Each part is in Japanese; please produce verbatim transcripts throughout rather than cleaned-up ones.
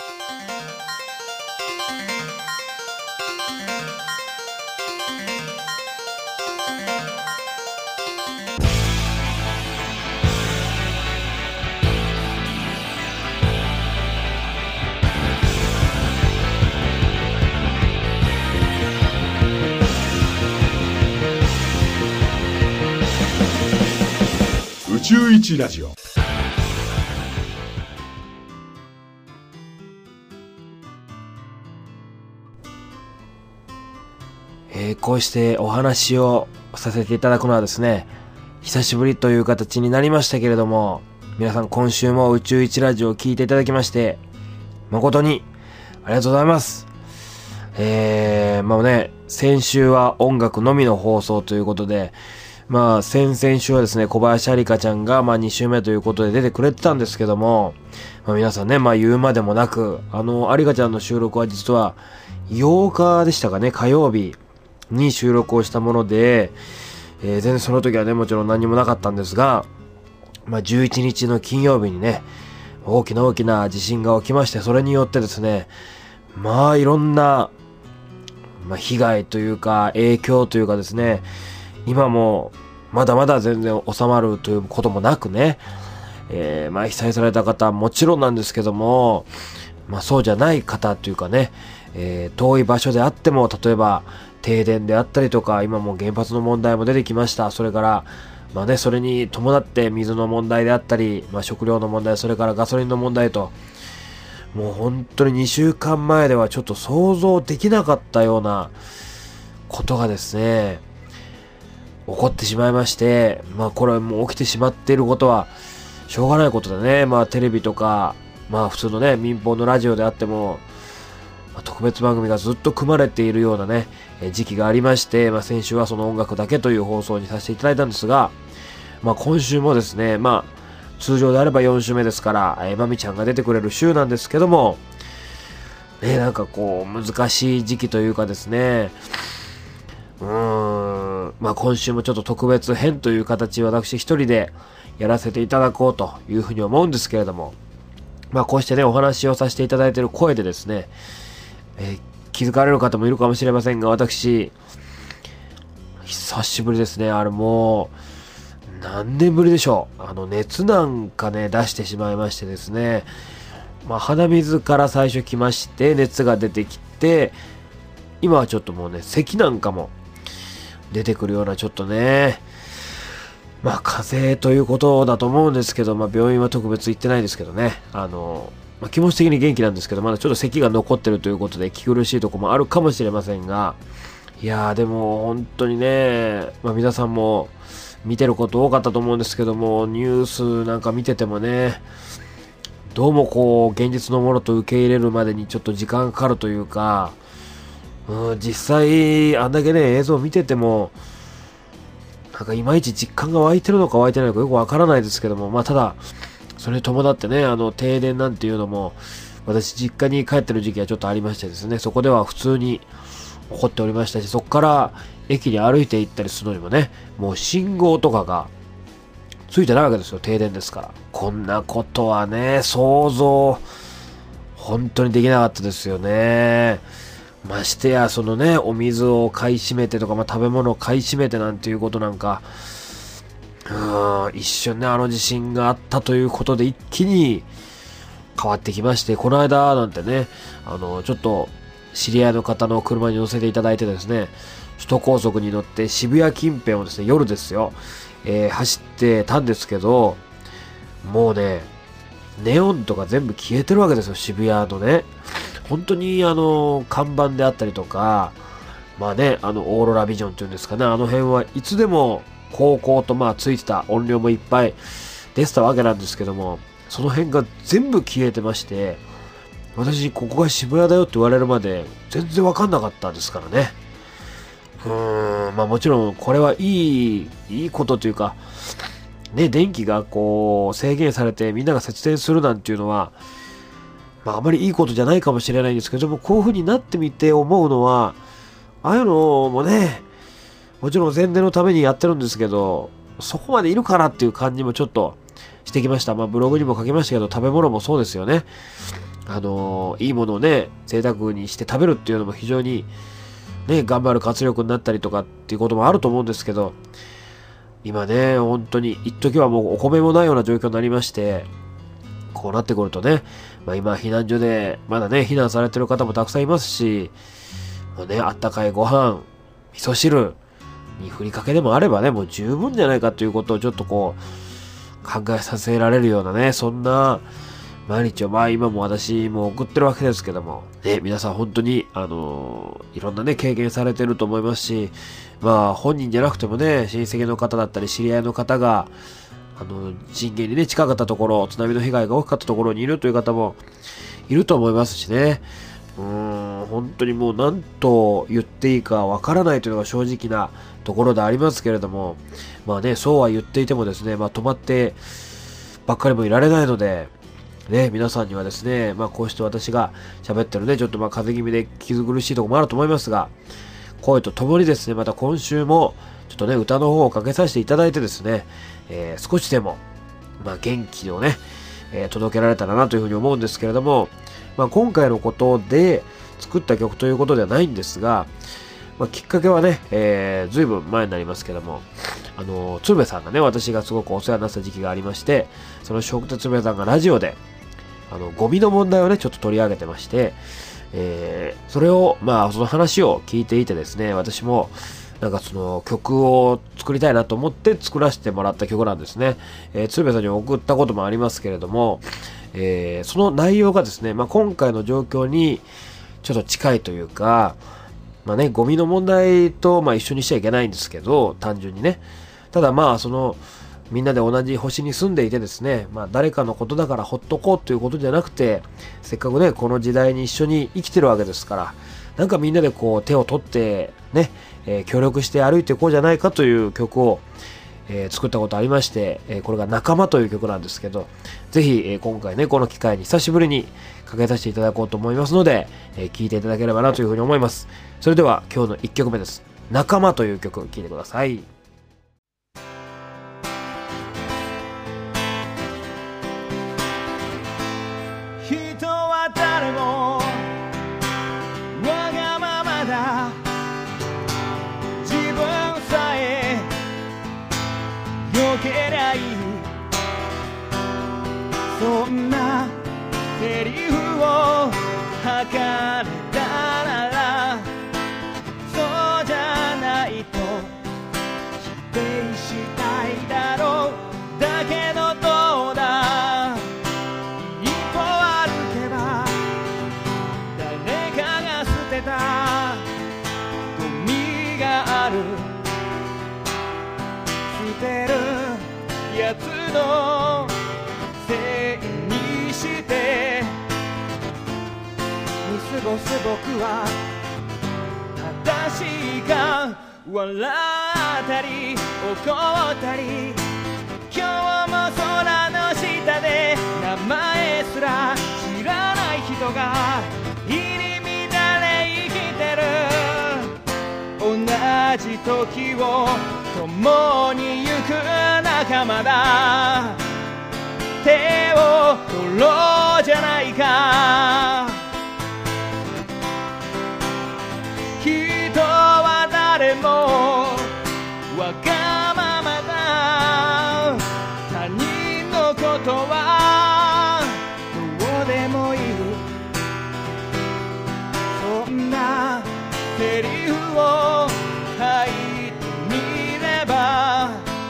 宇宙一ラジオ。 えー、こうしてお話をさせていただくのはですね、久しぶりという形になりましたけれども、皆さん今週も宇宙一ラジオを聞いていただきまして誠にありがとうございます。えー、まあね、先週は音楽のみの放送ということで、まあ先々週はですね、小林有香ちゃんがまあに週目ということで出てくれてたんですけども、まあ、皆さんね、まあ言うまでもなく、あの有香ちゃんの収録は実はようかでしたかね、火曜日に収録をしたもので、えー、全然その時はね、もちろん何もなかったんですが、まあじゅういちにちの金曜日にね、大きな大きな地震が起きまして、それによってですね、まあいろんな、まあ、被害というか影響というかですね、今もまだまだ全然収まるということもなくね、えー、まあ被災された方はもちろんなんですけども、まあそうじゃない方というかね、えー、遠い場所であっても、例えば停電であったりとか、今も原発の問題も出てきました。それからまあね、それに伴って水の問題であったり、まあ食料の問題、それからガソリンの問題と、もう本当ににしゅうかんまえではちょっと想像できなかったようなことがですね、起こってしまいまして、まあこれはもう起きてしまっていることはしょうがないことでね、まあテレビとか、まあ普通のね、民放のラジオであっても、まあ、特別番組がずっと組まれているようなね、え時期がありまして、まあ先週はその音楽だけという放送にさせていただいたんですが、まあ今週もですね、まあ通常であればよん週目ですから、えー、まみちゃんが出てくれる週なんですけども、ね、なんかこう難しい時期というかですね、うーん、まあ今週もちょっと特別編という形、私一人でやらせていただこうというふうに思うんですけれども、まあこうしてね、お話をさせていただいている声でですね、えー、気づかれる方もいるかもしれませんが、私、久しぶりですね、あれもう、何年ぶりでしょう。あの、熱なんかね、出してしまいましてですね、まあ鼻水から最初来まして、熱が出てきて、今はちょっともうね、咳なんかも出てくるような、ちょっとね、まあ風邪ということだと思うんですけど、まあ病院は特別行ってないですけどね、あの、まあ、気持ち的に元気なんですけど、まだちょっと咳が残ってるということで気苦しいところもあるかもしれませんが、いやーでも本当にね、まあ皆さんも見てること多かったと思うんですけども、ニュースなんか見ててもね、どうもこう現実のものと受け入れるまでにちょっと時間かかるというか、うん、実際あんだけね映像を見ててもなんかいまいち実感が湧いてるのか湧いてないのかよくわからないですけども、まあただそれに伴ってね、あの停電なんていうのも私実家に帰ってる時期はちょっとありましてですね、そこでは普通に起こっておりましたし、そこから駅に歩いて行ったりするのにもね、もう信号とかがついてないわけですよ、停電ですから。こんなことはね、想像本当にできなかったですよね。ましてやそのね、お水を買い占めてとか、まあ、食べ物を買い占めてなんていうことなんか、うーん、一瞬ね、あの地震があったということで一気に変わってきまして、この間なんてね、あのちょっと知り合いの方の車に乗せていただいてですね、首都高速に乗って渋谷近辺をですね、夜ですよ、えー、走ってたんですけど、もうね、ネオンとか全部消えてるわけですよ、渋谷のね。本当にあの看板であったりとか、まあね、あのオーロラビジョンっていうんですかね、あの辺はいつでも高々とまあついてた、音量もいっぱい出てたわけなんですけども、その辺が全部消えてまして、私ここが渋谷だよって言われるまで全然わかんなかったですからね。うーん、まあもちろんこれはいいいいことというかね、電気がこう制限されてみんなが節電するなんていうのはまああまりいいことじゃないかもしれないんですけども、こういう風になってみて思うのは、ああいうのもね、もちろん宣伝のためにやってるんですけど、そこまでいるかなっていう感じもちょっとしてきました。まあブログにも書きましたけど、食べ物もそうですよね。 あのー、いいものをね、贅沢にして食べるっていうのも非常にね、頑張る活力になったりとかっていうこともあると思うんですけど、今ね、本当に、一時はもうお米もないような状況になりまして、こうなってくるとね、まあ今避難所で、まだね、避難されてる方もたくさんいますし、もうね、あったかいご飯、味噌汁にふりかけでもあればね、もう十分じゃないかということをちょっとこう、考えさせられるようなね、そんな毎日を、まあ今も私も送ってるわけですけども、ね、皆さん本当に、あのー、いろんなね、経験されてると思いますし、まあ本人じゃなくてもね、親戚の方だったり知り合いの方が、あの、震源にね、近かったところ、津波の被害が大きかったところにいるという方もいると思いますしね、うーん、本当にもう何と言っていいかわからないというのが正直なところでありますけれども、まあね、そうは言っていてもですね、まあ止まってばっかりもいられないので、ね、皆さんにはですね、まあこうして私が喋ってるね、ちょっとまあ風邪気味で傷苦しいところもあると思いますが、声とともにですね、また今週もちょっとね、歌の方をかけさせていただいてですね、えー、少しでも、まあ元気をね、えー、届けられたらなというふうに思うんですけれども、まあ今回のことで作った曲ということではないんですが、まあきっかけはね、えー、ずいぶん前になりますけども、あの、鶴瓶さんがね、私がすごくお世話になった時期がありまして、その笑福亭鶴瓶さんがラジオで、あの、ゴミの問題をね、ちょっと取り上げてまして、えー、それを、まあ、その話を聞いていてですね、私も、なんかその曲を作りたいなと思って作らせてもらった曲なんですね。えー、鶴瓶さんに送ったこともありますけれども、えー、その内容がですね、まあ、今回の状況にちょっと近いというか、まあね、ゴミの問題と、まあ、一緒にしちゃいけないんですけど、単純にね。ただまあ、その、みんなで同じ星に住んでいてですね、まあ誰かのことだからほっとこうということじゃなくて、せっかくね、この時代に一緒に生きてるわけですから、なんかみんなでこう手を取ってね、えー、協力して歩いていこうじゃないかという曲を、えー、作ったことありまして、えー、これが仲間という曲なんですけど、ぜひ、えー、今回ね、この機会に久しぶりにかけさせていただこうと思いますので、えー、聴いていただければなというふうに思います。それでは今日のいっきょくめです。仲間という曲、聴いてください。 人は誰もわがままだ、自分さえ良けりゃいい、そんなセリフを吐かれたなら、そうじゃないと否定したいだろう。だけどどうだ、一歩歩けば誰かが捨てたゴミがある、捨てるやつのせいにして見過ごす僕は正しいか、笑ったり怒ったり、今日も空の下で名前すら知らない人が入り乱れ生きてる。同じ時を共に行く仲間だ、手を取ろうじゃないか。人は誰もわがままだ、他人のことはどうでもいい、そんなセリフを吐いてみれば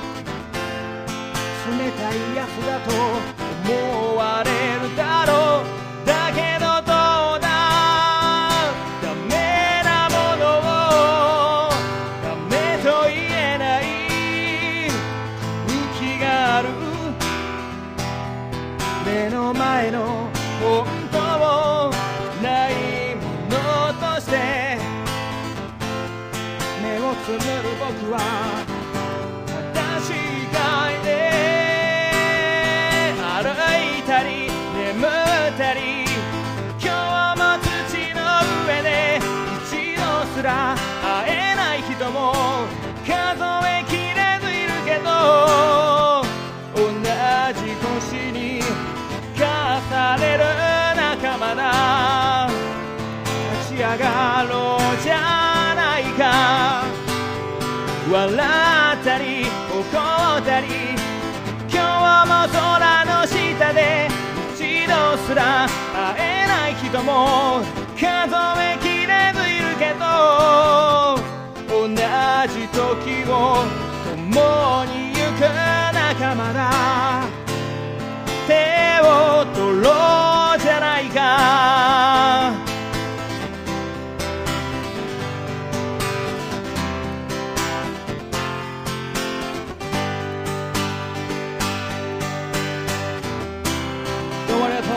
冷たいやつだと思われるだろう。だけどどうだ、ダメなものをダメと言えない空気がある。目の前の本当をないものとして上がろうじゃないか。笑ったり怒ったり、今日も空の下で一度すら会えない人も数えきれずいるけど、同じ時を共に行く仲間だ。手を取ろうじゃないか。どうもありがとう。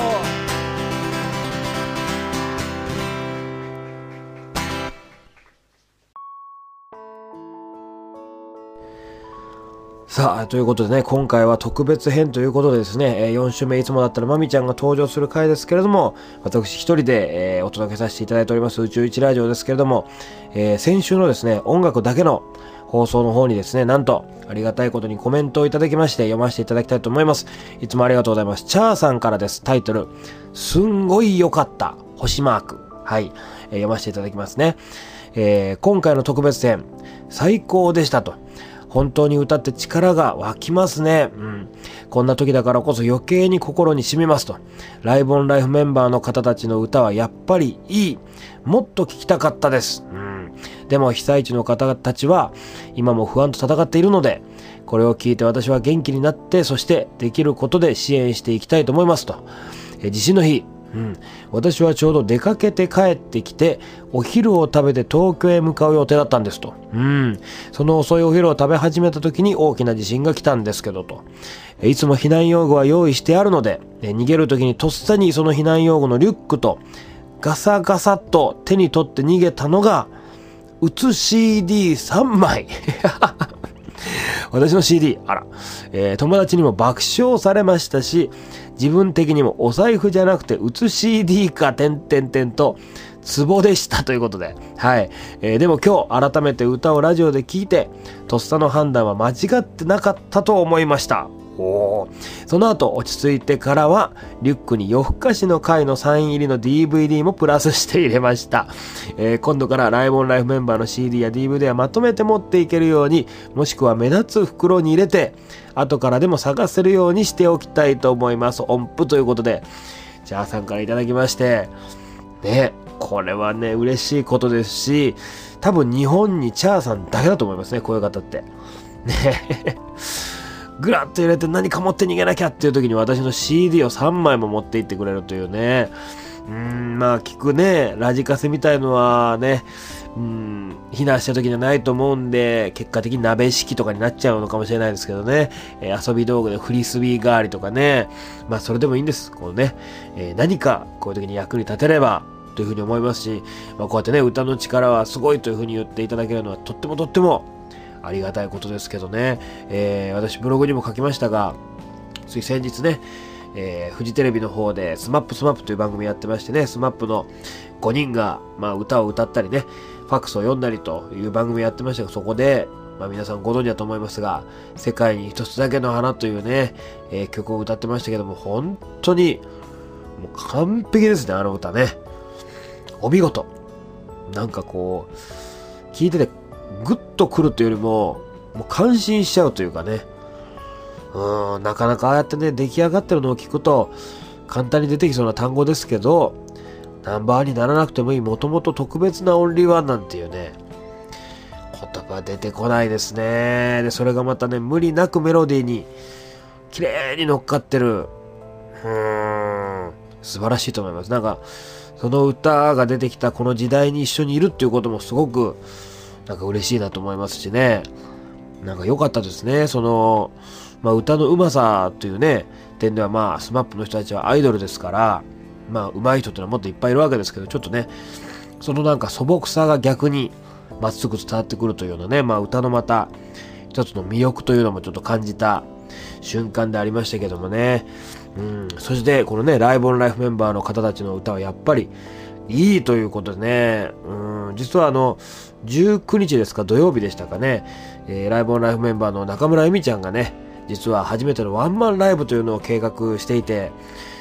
さあ、ということでね、今回は特別編ということでですね、よん週目いつもだったらまみちゃんが登場する回ですけれども、私一人で、えー、お届けさせていただいております宇宙一ラジオですけれども、えー、先週のですね、音楽だけの放送の方にですね、なんとありがたいことにコメントをいただきまして読ませていただきたいと思います。いつもありがとうございます。チャーさんからです。タイトル、すんごい良かった。星マーク。はい、えー、読ませていただきますね。えー、今回の特別編、最高でしたと。本当に歌って力が湧きますね。うん。こんな時だからこそ余計に心に染みますと。ライブオンライフメンバーの方たちの歌はやっぱりいい。もっと聴きたかったです。うん。でも被災地の方たちは今も不安と戦っているので、これを聞いて私は元気になって、そしてできることで支援していきたいと思いますと。え地震の日。うん、私はちょうど出かけて帰ってきてお昼を食べて東京へ向かう予定だったんですと、うん、その遅いお昼を食べ始めた時に大きな地震が来たんですけどと、いつも避難用具は用意してあるので、逃げる時にとっさにその避難用具のリュックとガサガサっと手に取って逃げたのがうつ シーディーさん 枚私の シーディー、あら、えー、友達にも爆笑されましたし、自分的にもお財布じゃなくてうつ シーディー か点々点とツボでしたということで、はい、えー、でも今日改めて歌をラジオで聞いて、とっさの判断は間違ってなかったと思いました。おその後落ち着いてからはリュックに夜更かしの回のサイン入りの ディーブイディー もプラスして入れました、えー、今度からライブオンライフメンバーの シーディー や ディーブイディー はまとめて持っていけるように、もしくは目立つ袋に入れて後からでも探せるようにしておきたいと思います。音符ということでジャーさんからいただきまして、ね、これはね嬉しいことですし、多分日本にチャーさんだけだと思いますね、こういう方ってねぐらっと入れて何か持って逃げなきゃっていう時に私の シーディー をさんまいも持っていってくれるというね。うーん、まあ聞くね、ラジカセみたいのはね、うーん、避難した時じゃないと思うんで、結果的に鍋敷とかになっちゃうのかもしれないですけどね。えー、遊び道具でフリスビー代わりとかね。まあそれでもいいんです。こうね、えー、何かこういう時に役に立てればというふうに思いますし、まあこうやってね、歌の力はすごいというふうに言っていただけるのはとってもとってもありがたいことですけどね、えー、私ブログにも書きましたが、つい先日ね、えー、フジテレビの方でスマップスマップという番組やってましてね、スマップのごにんが、まあ、歌を歌ったりね、ファックスを読んだりという番組やってましたが、そこで、まあ、皆さんご存知だと思いますが、世界に一つだけの花というね、えー、曲を歌ってましたけども、本当にもう完璧ですね、あの歌ね。お見事。なんかこう聞いててグッとくるというよりも、もう感心しちゃうというかね。うーん、なかなかああやってね、出来上がってるのを聞くと、簡単に出てきそうな単語ですけど、ナンバーにならなくてもいい、もともと特別なオンリーワンなんていうね、言葉出てこないですね。で、それがまたね、無理なくメロディーに、綺麗に乗っかってる。うーん、素晴らしいと思います。なんか、その歌が出てきたこの時代に一緒にいるっていうこともすごく、なんか嬉しいなと思いますしね。なんか良かったですね。その、まあ歌の上手さというね、点ではまあスマップの人たちはアイドルですから、まあ上手い人ってのはもっといっぱいいるわけですけど、ちょっとね、そのなんか素朴さが逆にまっすぐ伝わってくるというようなね、まあ歌のまた一つの魅力というのもちょっと感じた瞬間でありましたけどもね。うん、そしてこのね、ライブオンライフメンバーの方たちの歌はやっぱりいいということでね、うん、実はあのじゅうくにちですか、土曜日でしたかね、えー、ライブオンライフメンバーの中村恵美ちゃんがね、実は初めてのワンマンライブというのを計画していて、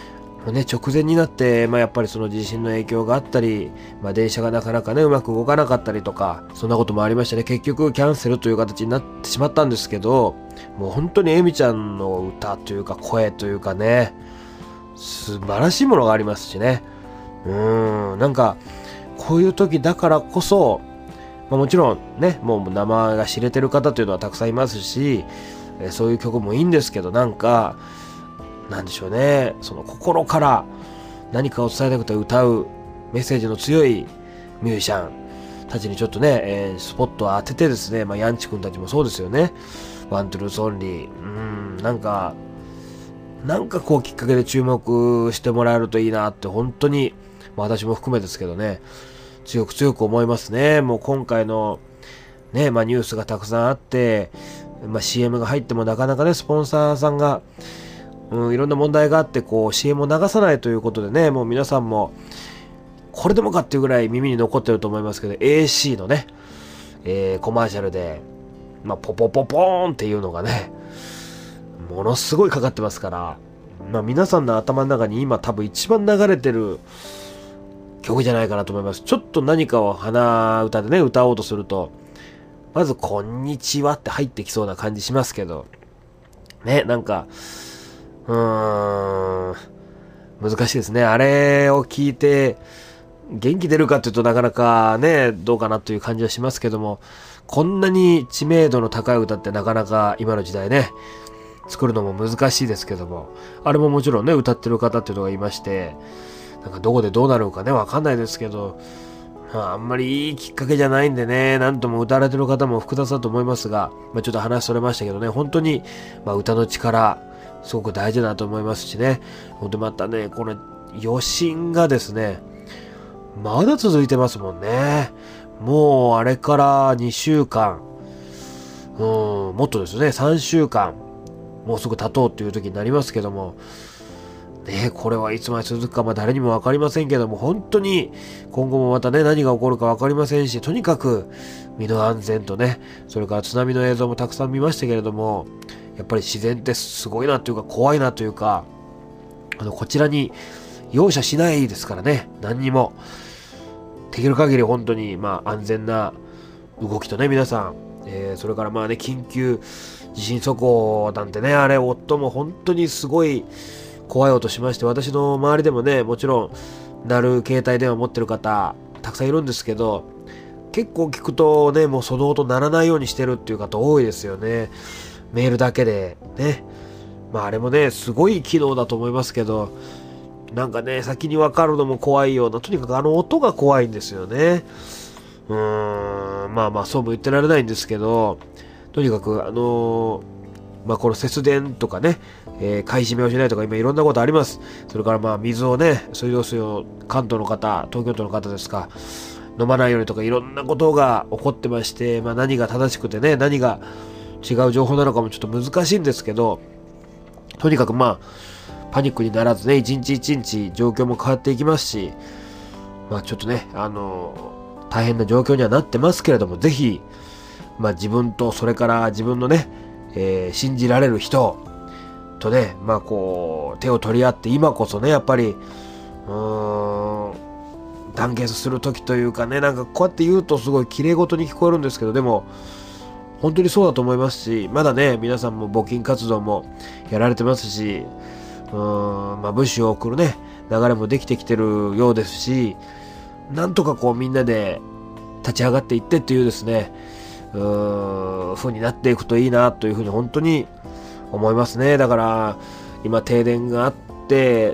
ね、直前になって、まあ、やっぱりその地震の影響があったり、まあ、電車がなかなかねうまく動かなかったりとか、そんなこともありましたね。結局キャンセルという形になってしまったんですけど、もう本当にエミちゃんの歌というか声というかね、素晴らしいものがありますしね。うーん、なんかこういう時だからこそ、まあ、もちろんね、もう名前が知れてる方というのはたくさんいますし、えそういう曲もいいんですけど、なんかなんでしょうね、その心から何かを伝えたくて歌うメッセージの強いミュージシャンたちにちょっとね、えー、スポットを当ててですね、まあ、ヤンチ君たちもそうですよね。ワントゥルースオンリー、うん、なんかなんかこうきっかけで注目してもらえるといいなって、本当に、まあ、私も含めですけどね、強く強く思いますね。もう今回のね、まあ、ニュースがたくさんあって、まあ、シーエム が入ってもなかなかね、スポンサーさんがうん、いろんな問題があって、こう シーエム を流さないということでね、もう皆さんもこれでもかっていうぐらい耳に残ってると思いますけど、 エーシー のね、えー、コマーシャルで、まあ、ポポポポーンっていうのがね、ものすごいかかってますから、まあ、皆さんの頭の中に今多分一番流れてる曲じゃないかなと思います。ちょっと何かを鼻歌でね歌おうとすると、まずこんにちはって入ってきそうな感じしますけどね、なんかうーん、難しいですね。あれを聞いて元気出るかっていうとなかなかね、どうかなという感じはしますけども、こんなに知名度の高い歌ってなかなか今の時代ね、作るのも難しいですけども、あれももちろんね、歌ってる方っていうのがいまして、なんかどこでどうなるかね、わかんないですけど、まあ、あんまりいいきっかけじゃないんでね、なんとも歌われてる方も複雑だと思いますが、まあ、ちょっと話それましたけどね、本当に、まあ、歌の力、すごく大事だと思いますしね。ほんとまたね、この余震がですね、まだ続いてますもんね。もうあれからにしゅうかん、うん、もっとですね、さんしゅうかん、もうすぐ経とうっていう時になりますけども、ね、これはいつまで続くかまあ誰にもわかりませんけども、本当に今後もまたね、何が起こるかわかりませんし、とにかく身の安全とね、それから津波の映像もたくさん見ましたけれども、やっぱり自然ってすごいなというか怖いなというか、あのこちらに容赦しないですからね、何にもできる限り本当にまあ安全な動きとね、皆さん、えー、それからまあね、緊急地震速報なんてね、あれ夫も本当にすごい怖い音しまして、私の周りでもね、もちろん鳴る携帯電話持ってる方たくさんいるんですけど、結構聞くとね、もうその音鳴らないようにしてるっていう方多いですよね。メールだけでね。まああれもね、すごい機能だと思いますけど、なんかね、先に分かるのも怖いような、とにかくあの音が怖いんですよね。うーん、まあまあそうも言ってられないんですけど、とにかくあのー、まあこの節電とかね、えー、買い占めをしないとか今いろんなことあります。それからまあ水をね、水道水を関東の方、東京都の方ですか、飲まないようにとかいろんなことが起こってまして、まあ何が正しくてね、何が違う情報なのかもちょっと難しいんですけど、とにかくまあパニックにならずね、一日一日状況も変わっていきますし、まあちょっとね、あのー、大変な状況にはなってますけれども、ぜひまあ自分とそれから自分のね、えー、信じられる人とね、まあこう手を取り合って、今こそね、やっぱりうーん団結する時というかね、なんかこうやって言うとすごい綺麗事に聞こえるんですけど、でも本当にそうだと思いますし、まだね、皆さんも募金活動もやられてますし、うーん、まあ物資を送るね、流れもできてきてるようですし、なんとかこうみんなで立ち上がっていってっていうですね、うーん、風になっていくといいなというふうに本当に思いますね。だから今停電があって、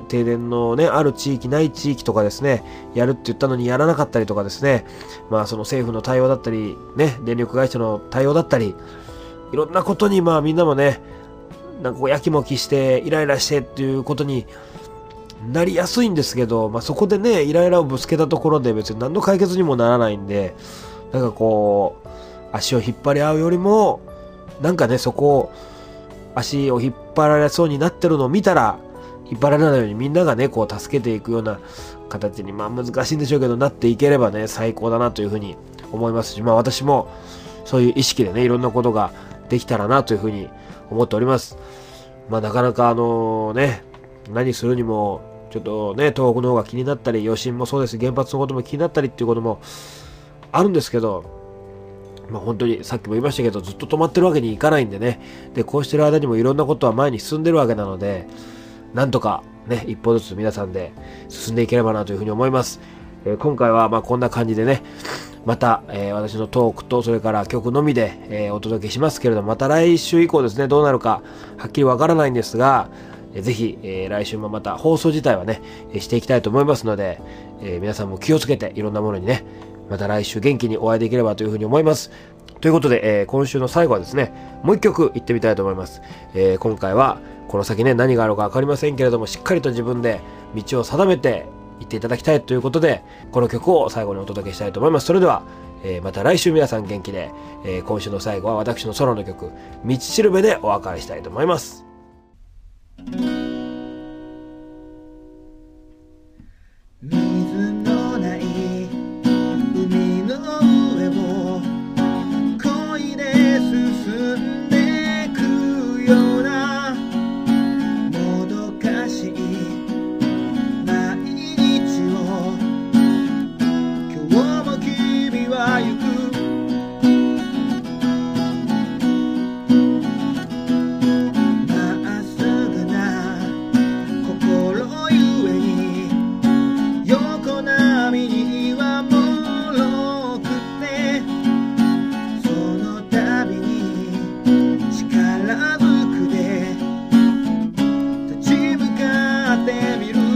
停電のね、ある地域ない地域とかですね、やるって言ったのにやらなかったりとかですね、まあその政府の対応だったりね、電力会社の対応だったり、いろんなことにまあみんなもね、なんかこうやきもきしてイライラしてっていうことになりやすいんですけど、まあそこでね、イライラをぶつけたところで別に何の解決にもならないんで、なんかこう足を引っ張り合うよりも、なんかね、そこを足を引っ張られそうになってるのを見たら、引っ張られないようにみんながね、こう助けていくような形に、まあ難しいんでしょうけど、なっていければね、最高だなというふうに思いますし、まあ私もそういう意識でね、いろんなことができたらなというふうに思っております。まあなかなかあのね、何するにもちょっとね、東北の方が気になったり、余震もそうです、原発のことも気になったりっていうこともあるんですけど、まあ本当にさっきも言いましたけど、ずっと止まってるわけにいかないんでね。で、こうしてる間にもいろんなことは前に進んでるわけなので、なんとかね、一歩ずつ皆さんで進んでいければなというふうに思います。えー、今回はまあこんな感じでね、また、えー、私のトークとそれから曲のみで、えー、お届けしますけれども、また来週以降ですね、どうなるかはっきりわからないんですが、えー、ぜひ、えー、来週もまた放送自体はね、えー、していきたいと思いますので、えー、皆さんも気をつけていろんなものにね、また来週元気にお会いできればというふうに思います。ということで、えー、今週の最後はですね、もう一曲行ってみたいと思います。えー、今回はこの先ね、何があるかわかりませんけれども、しっかりと自分で道を定めて行っていただきたいということで、この曲を最後にお届けしたいと思います。それでは、えー、また来週皆さん元気で、えー、今週の最後は私のソロの曲、道しるべでお別れしたいと思います。 水のない海の上を漕いで進んでくようなもどかしい毎日を今日も君は行くまっすぐな心ゆえに横波にはもろくてその度に力ずくで立ち向かってみる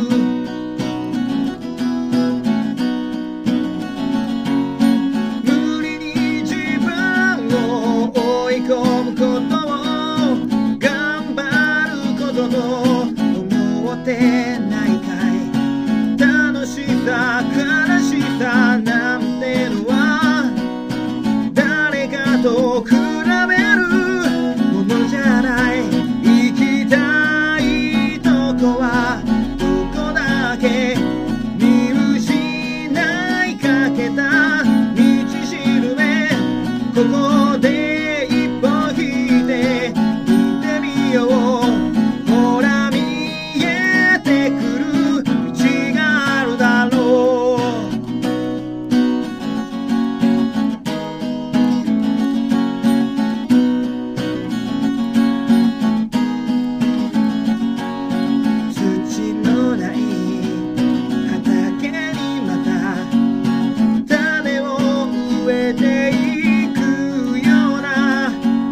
無理に自分を追い込むことを頑張ることと思ってないかい楽しさ悲しさなんてのは誰かと比べるものじゃない行きたいとこはどこだっけ見失いかけた道しるべここで一歩引いて見てみようほら見えてくる道があるだろう土のない畑にまた種を植えていくような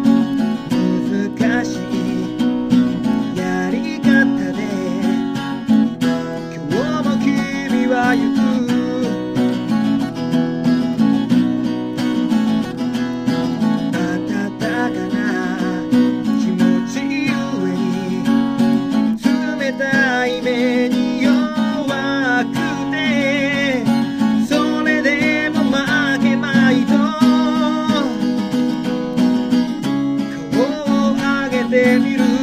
難しいやり方で今日も君は行く温かな気持ちゆえに冷たい目に弱くてそれでも負けまいと顔を上げてみる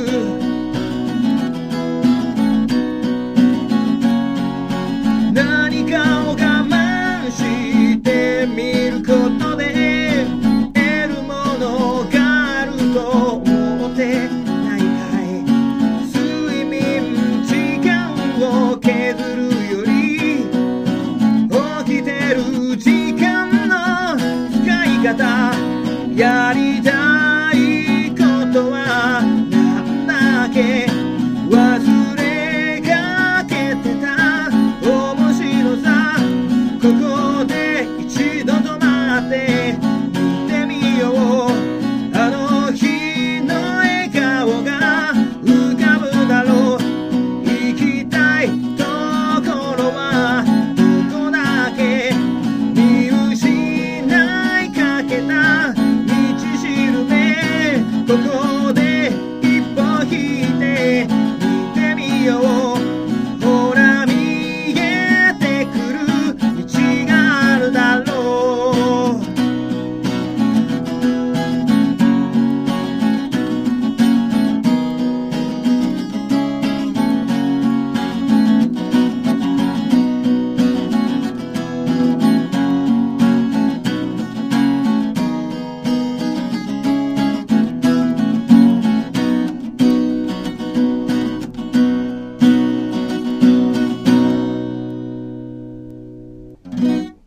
何かを我慢してみることで得るものがあると思ってないかい睡眠時間を削るより起きてる時間の使い方やりたいことはなんだっけ忘れかけてた面白さここで一度止まって見てみようあの日の笑顔が浮かぶだろう行きたいところはどこだっけ見失いかけた道しるべここで一歩引いて見てみようほら見えてくる道がす。